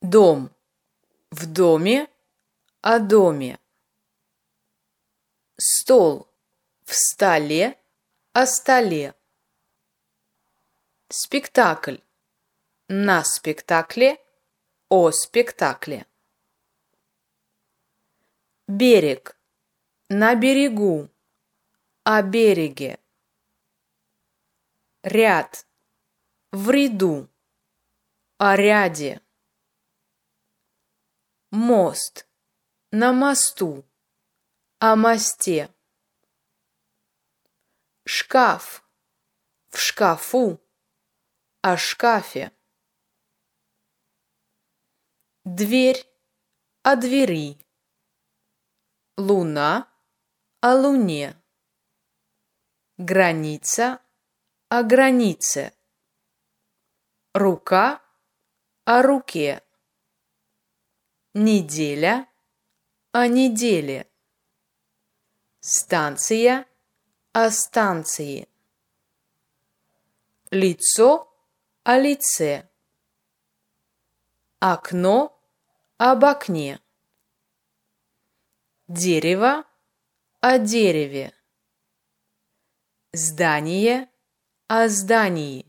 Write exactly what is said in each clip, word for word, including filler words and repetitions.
Дом. В доме, о доме. Стол. В столе, о столе. Спектакль. На спектакле, о спектакле. Берег. На берегу, о береге. Ряд. В ряду, о ряде. Мост. На мосту, о мосте. Шкаф. В шкафу, о шкафе. Дверь, о двери. Луна, о луне. Граница, о границе. Рука, о руке. Неделя, о неделе. Станция, о станции. Лицо, о лице. Окно, об окне. Дерево, о дереве. Здание, о здании.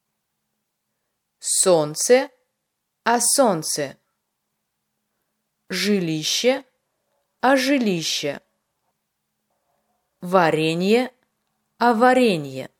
Солнце, о солнце. Жилище, о жилище. Варенье, о варенье.